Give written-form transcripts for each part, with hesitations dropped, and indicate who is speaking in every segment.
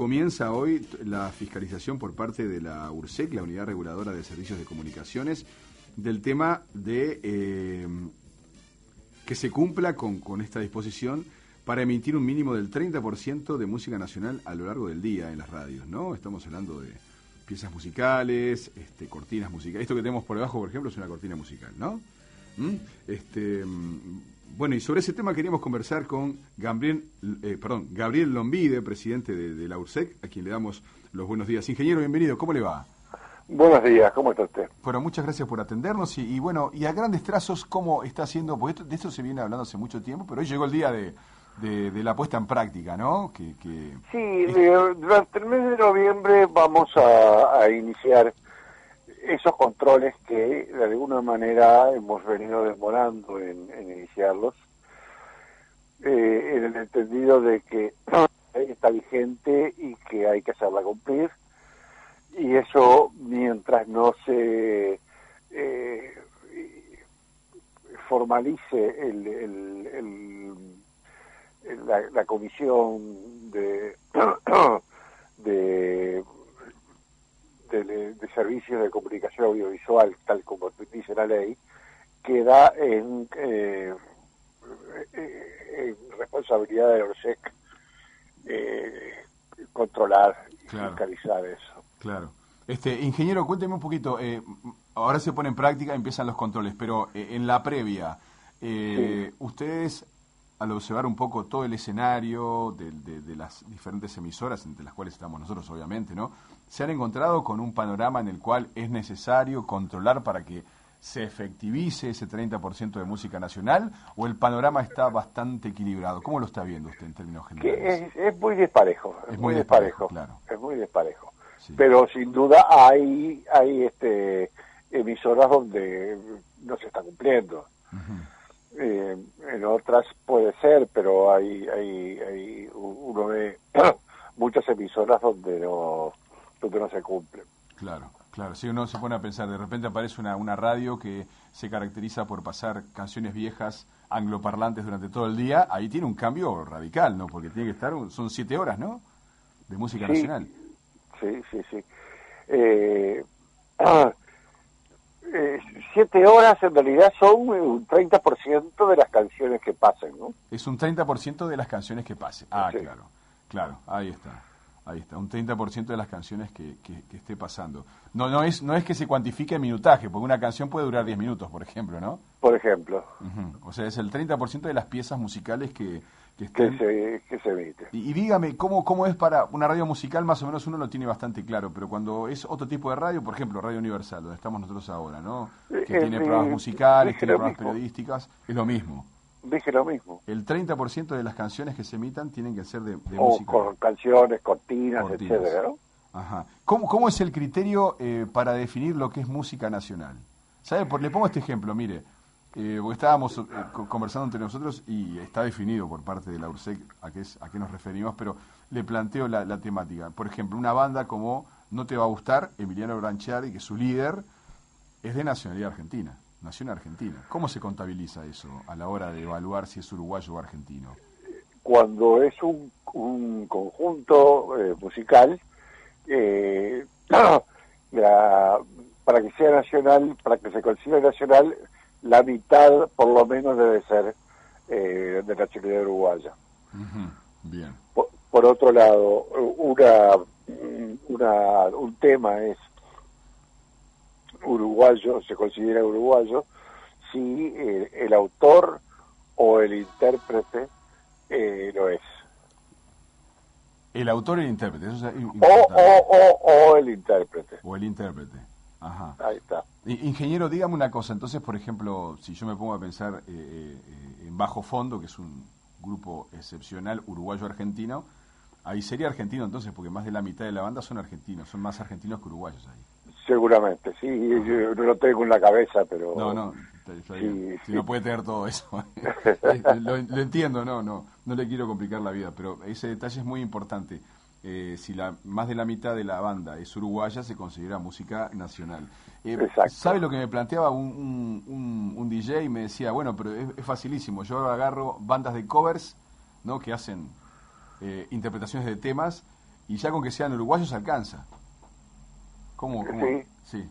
Speaker 1: comienza hoy la fiscalización por parte de la URSEC, la Unidad Reguladora de Servicios de Comunicaciones, del tema de que se cumpla con esta disposición para emitir un mínimo del 30% de música nacional a lo largo del día en las radios, ¿no? Estamos hablando de piezas musicales, cortinas musicales. Esto que tenemos por debajo, por ejemplo, es una cortina musical, ¿no? Bueno, y sobre ese tema queríamos conversar con Gabriel Lombide, presidente de la URSEC, a quien le damos los buenos días. Ingeniero, bienvenido, ¿cómo le va?
Speaker 2: Buenos días, ¿cómo está usted?
Speaker 1: Bueno, muchas gracias por atendernos y bueno, y a grandes trazos, ¿cómo está haciendo? Porque de esto se viene hablando hace mucho tiempo, pero hoy llegó el día de la puesta en práctica, ¿no?
Speaker 2: Sí, durante el mes de noviembre vamos a iniciar esos controles que de alguna manera hemos venido demorando en iniciarlos, en el entendido de que está vigente y que hay que hacerla cumplir, y eso mientras no se formalice la comisión de servicios de comunicación audiovisual, tal como dice la ley, queda en responsabilidad de la ORSEC controlar y fiscalizar eso.
Speaker 1: Claro. Ingeniero, cuénteme un poquito, ahora se pone en práctica, empiezan los controles, pero en la previa,
Speaker 2: Sí.
Speaker 1: ustedes, al observar un poco todo el escenario de las diferentes emisoras, entre las cuales estamos nosotros, obviamente, ¿no? ¿Se han encontrado con un panorama en el cual es necesario controlar para que se efectivice ese 30% de música nacional, o el panorama está bastante equilibrado? ¿Cómo lo está viendo usted en términos generales?
Speaker 2: Es muy desparejo,
Speaker 1: es muy desparejo, claro.
Speaker 2: Es muy desparejo.
Speaker 1: Sí.
Speaker 2: Pero sin duda hay emisoras donde no se está cumpliendo.
Speaker 1: Uh-huh.
Speaker 2: En otras puede ser, pero uno ve muchas emisoras donde no se cumple.
Speaker 1: Claro, si uno se pone a pensar, de repente aparece una radio que se caracteriza por pasar canciones viejas angloparlantes durante todo el día, ahí tiene un cambio radical, ¿no? Porque tiene que estar, son 7 horas, ¿no? De música nacional.
Speaker 2: Sí. 7 horas en realidad son un 30% de las canciones que pasen, ¿no?
Speaker 1: Es un 30% de las canciones que pasen. Ah,
Speaker 2: sí.
Speaker 1: Claro, ahí está, un 30% de las canciones que esté pasando. No es que se cuantifique en minutaje, porque una canción puede durar 10 minutos, por ejemplo, ¿no?
Speaker 2: Por ejemplo.
Speaker 1: Uh-huh. O sea, es el 30% de las piezas musicales que
Speaker 2: se emite.
Speaker 1: Y dígame, ¿cómo es para una radio musical? Más o menos uno lo tiene bastante claro, pero cuando es otro tipo de radio, por ejemplo, Radio Universal, donde estamos nosotros ahora, ¿no? Que tiene programas musicales, tiene programas periodísticas, es lo mismo.
Speaker 2: Dije lo mismo.
Speaker 1: El 30% de las canciones que se emitan tienen que ser de música.
Speaker 2: Con canciones, cortinas, etcétera, ¿no?
Speaker 1: Ajá. ¿Cómo es el criterio para definir lo que es música nacional? ¿Sabe? Le pongo este ejemplo, mire. Porque estábamos conversando entre nosotros y está definido por parte de la URSEC a qué nos referimos, pero le planteo la temática. Por ejemplo, una banda como No Te Va a Gustar, Emiliano Branchiari, que su líder es de nacionalidad argentina, nació en Argentina. ¿Cómo se contabiliza eso a la hora de evaluar si es uruguayo o argentino?
Speaker 2: Cuando es un conjunto musical, para que sea nacional, para que se considere nacional, la mitad por lo menos debe ser de nacionalidad uruguaya.
Speaker 1: Uh-huh. Bien.
Speaker 2: Por otro lado, un tema es uruguayo, se considera uruguayo si el autor o el intérprete lo es.
Speaker 1: El autor y el intérprete, eso es
Speaker 2: o el intérprete.
Speaker 1: O el intérprete. Ajá.
Speaker 2: Ahí está.
Speaker 1: Ingeniero, dígame una cosa. Entonces, por ejemplo, si yo me pongo a pensar en Bajo Fondo, que es un grupo excepcional uruguayo-argentino, ahí sería argentino entonces, porque más de la mitad de la banda son argentinos, son más argentinos que uruguayos ahí.
Speaker 2: Seguramente, sí, yo no lo tengo en la cabeza, pero...
Speaker 1: No,
Speaker 2: sí,
Speaker 1: si no puede tener todo eso. lo entiendo, no le quiero complicar la vida, pero ese detalle es muy importante. Si más de la mitad de la banda es uruguaya, se considera música nacional. ¿Sabe lo que me planteaba un DJ? Me decía, bueno, pero es facilísimo. Yo agarro bandas de covers, ¿no?, que hacen interpretaciones de temas, y ya con que sean uruguayos alcanza. ¿Cómo?
Speaker 2: Sí.
Speaker 1: Sí,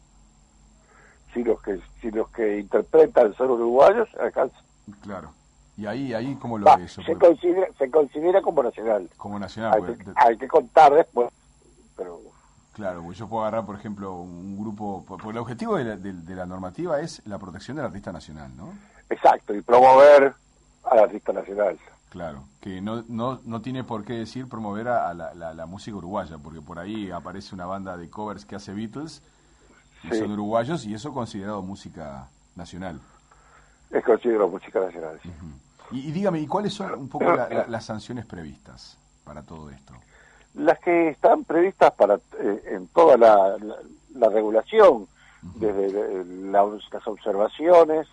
Speaker 2: Si los que interpretan son uruguayos, alcanza.
Speaker 1: claro. Y ahí ¿cómo lo
Speaker 2: Va,
Speaker 1: ve eso?
Speaker 2: se considera como nacional.
Speaker 1: Como nacional,
Speaker 2: Hay que contar después, pero...
Speaker 1: claro, porque yo puedo agarrar, por ejemplo, un grupo, porque el objetivo de la normativa es la protección del artista nacional, ¿no?
Speaker 2: Exacto, y promover al artista nacional.
Speaker 1: Claro, que no tiene por qué decir promover a la música uruguaya, porque por ahí aparece una banda de covers que hace Beatles, y
Speaker 2: Sí.
Speaker 1: son uruguayos, y eso considerado música nacional.
Speaker 2: Es considerado música nacional. Sí.
Speaker 1: Y dígame, ¿y cuáles son un poco las sanciones previstas para todo esto?
Speaker 2: Las que están previstas para en toda la regulación, desde las observaciones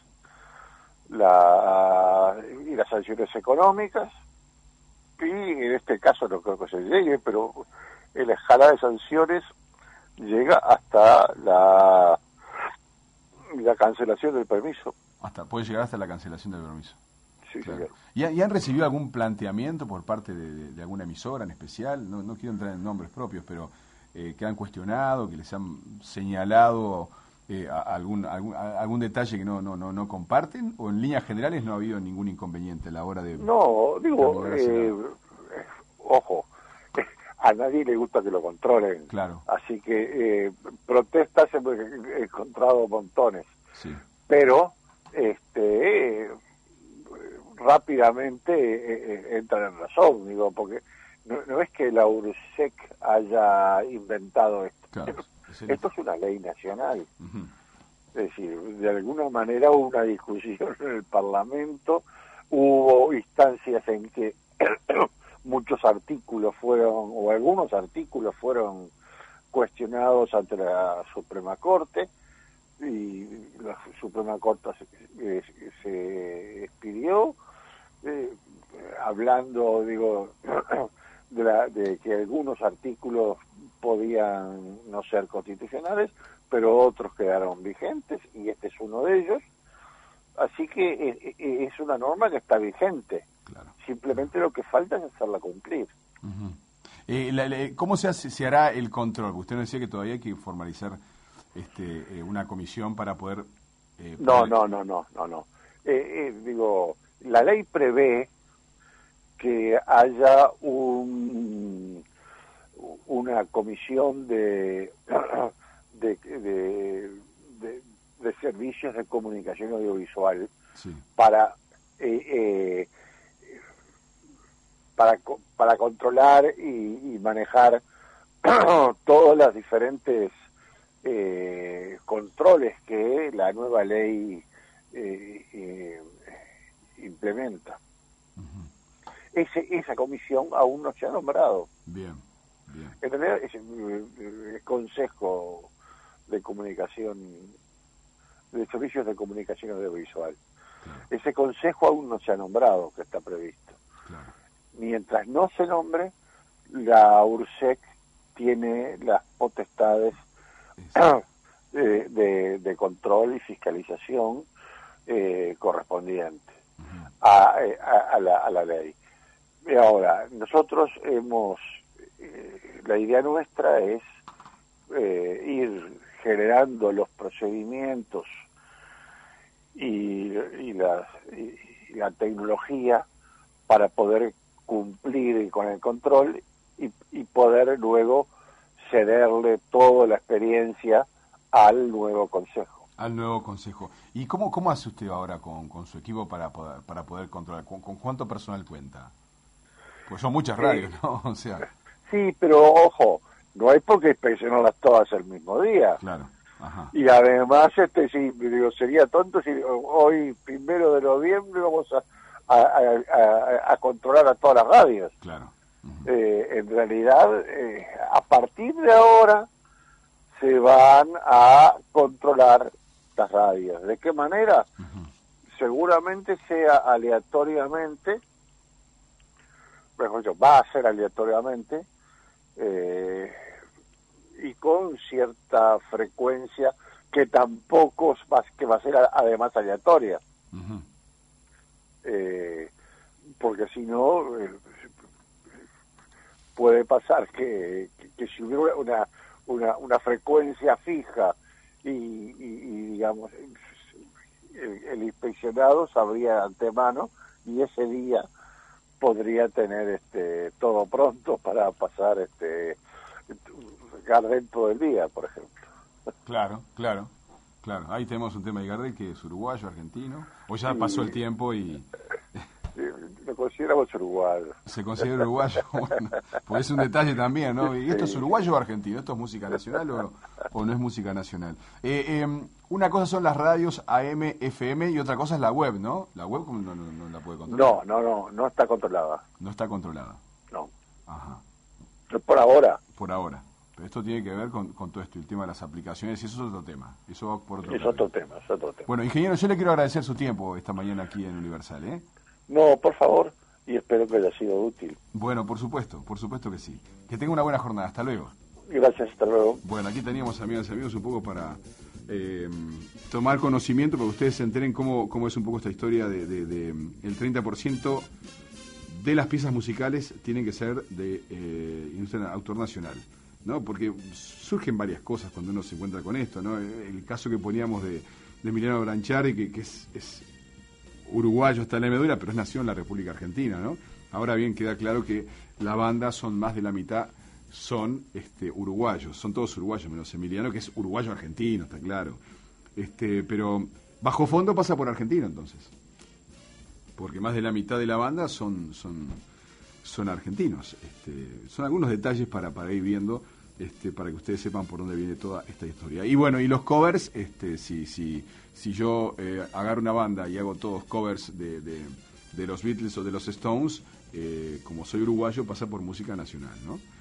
Speaker 2: y las sanciones económicas, y en este caso no creo que se llegue, pero la escala de sanciones llega hasta la cancelación del permiso.
Speaker 1: Puede llegar hasta la cancelación del permiso.
Speaker 2: Sí,
Speaker 1: Claro.
Speaker 2: señor.
Speaker 1: ¿Y han recibido algún planteamiento por parte de alguna emisora en especial? No quiero entrar en nombres propios, pero que han cuestionado, que les han señalado algún detalle que no comparten, o en líneas generales no ha habido ningún inconveniente a la hora de...
Speaker 2: No, digo,
Speaker 1: caminar hacia lado?
Speaker 2: ojo, a nadie le gusta que lo controlen.
Speaker 1: Claro,
Speaker 2: Así que protestas hemos encontrado montones.
Speaker 1: sí,
Speaker 2: Pero rápidamente entran en razón, digo, porque no es que la URSEC haya inventado esto.
Speaker 1: claro.
Speaker 2: Esto es una ley nacional.
Speaker 1: Ujú.
Speaker 2: Es decir, de alguna manera hubo una discusión en el Parlamento, hubo instancias en que muchos artículos o algunos artículos fueron cuestionados ante la Suprema Corte, y la Suprema Corte se expidió, hablando, digo, de que algunos artículos podían no ser constitucionales, pero otros quedaron vigentes, y este es uno de ellos. Así que es una norma que está vigente.
Speaker 1: Claro.
Speaker 2: Simplemente lo que falta es hacerla cumplir.
Speaker 1: Uh-huh. ¿Cómo se hará el control? Usted nos decía que todavía hay que formalizar una comisión para poder...
Speaker 2: No. Digo, la ley prevé que haya una comisión de servicios de comunicación audiovisual,
Speaker 1: sí,
Speaker 2: para controlar y manejar todos los diferentes controles que la nueva ley implementa.
Speaker 1: uh-huh.
Speaker 2: Esa comisión aún no se ha nombrado.
Speaker 1: Bien.
Speaker 2: En realidad es el Consejo de Comunicación, de Servicios de Comunicación Audiovisual.
Speaker 1: Claro.
Speaker 2: Ese consejo aún no se ha nombrado, que está previsto.
Speaker 1: Claro.
Speaker 2: Mientras no se nombre, la URSEC tiene las potestades de control y fiscalización correspondientes a la ley. Y ahora, nosotros la idea nuestra es ir generando los procedimientos y la tecnología para poder cumplir con el control y poder luego cederle toda la experiencia al nuevo consejo.
Speaker 1: Al nuevo consejo. ¿Y cómo hace usted ahora con su equipo para poder controlar? ¿Con cuánto personal cuenta? Pues son muchas radios, ¿no? O sea...
Speaker 2: Sí, pero ojo, no hay por qué inspeccionarlas todas el mismo día.
Speaker 1: Claro. Ajá.
Speaker 2: Y además, sí, digo, sería tonto si hoy, 1 de noviembre, vamos a controlar a todas las radios.
Speaker 1: Claro. Uh-huh.
Speaker 2: En realidad, a partir de ahora, se van a controlar las radios. ¿De qué manera?
Speaker 1: Uh-huh.
Speaker 2: Seguramente sea aleatoriamente, mejor dicho, va a ser aleatoriamente, y con cierta frecuencia que tampoco que va a ser además aleatoria.
Speaker 1: Uh-huh.
Speaker 2: Porque si no, puede pasar que si hubiera una frecuencia fija y digamos, el inspeccionado sabría de antemano y ese día podría tener todo pronto para pasar Gardel todo el día, por ejemplo.
Speaker 1: Claro. Ahí tenemos un tema de Gardel que es uruguayo, argentino, o ya pasó el tiempo y...
Speaker 2: Lo consideramos uruguayo.
Speaker 1: Se considera uruguayo, bueno, pues es un detalle también, ¿no? ¿Y esto es uruguayo o argentino? ¿Esto es música nacional o no es música nacional? Una cosa son las radios AM, FM y otra cosa es la web, ¿no? ¿La web no la puede controlar?
Speaker 2: No está controlada.
Speaker 1: No está controlada.
Speaker 2: No.
Speaker 1: Ajá.
Speaker 2: Por ahora.
Speaker 1: Por ahora. Pero esto tiene que ver con todo esto, el tema de las aplicaciones, y eso es otro tema. Eso va por otro
Speaker 2: Es otro tema.
Speaker 1: Bueno, ingeniero, yo le quiero agradecer su tiempo esta mañana aquí en Universal, ¿eh?
Speaker 2: No, por favor, y espero que haya sido útil.
Speaker 1: Bueno, por supuesto que sí. Que tenga una buena jornada. Hasta luego.
Speaker 2: Gracias, hasta luego.
Speaker 1: Bueno, aquí teníamos, amigas y amigos, un poco para tomar conocimiento, para que ustedes se enteren cómo es un poco esta historia de el 30% de las piezas musicales tienen que ser de autor nacional, ¿no? Porque surgen varias cosas cuando uno se encuentra con esto, ¿no? El caso que poníamos de Emiliano Branchiari, que es uruguayo, está en la medula, pero es nacido en la República Argentina, ¿no? Ahora bien, queda claro que la banda son más de la mitad, son uruguayos, son todos uruguayos, menos Emiliano, que es uruguayo-argentino, está claro. Pero bajo fondo pasa por argentino, entonces. Porque más de la mitad de la banda son argentinos. Son algunos detalles para ir viendo, para que ustedes sepan por dónde viene toda esta historia. Y bueno, y los covers, si yo agarro una banda y hago todos covers de los Beatles o de los Stones, como soy uruguayo, pasa por música nacional, ¿no?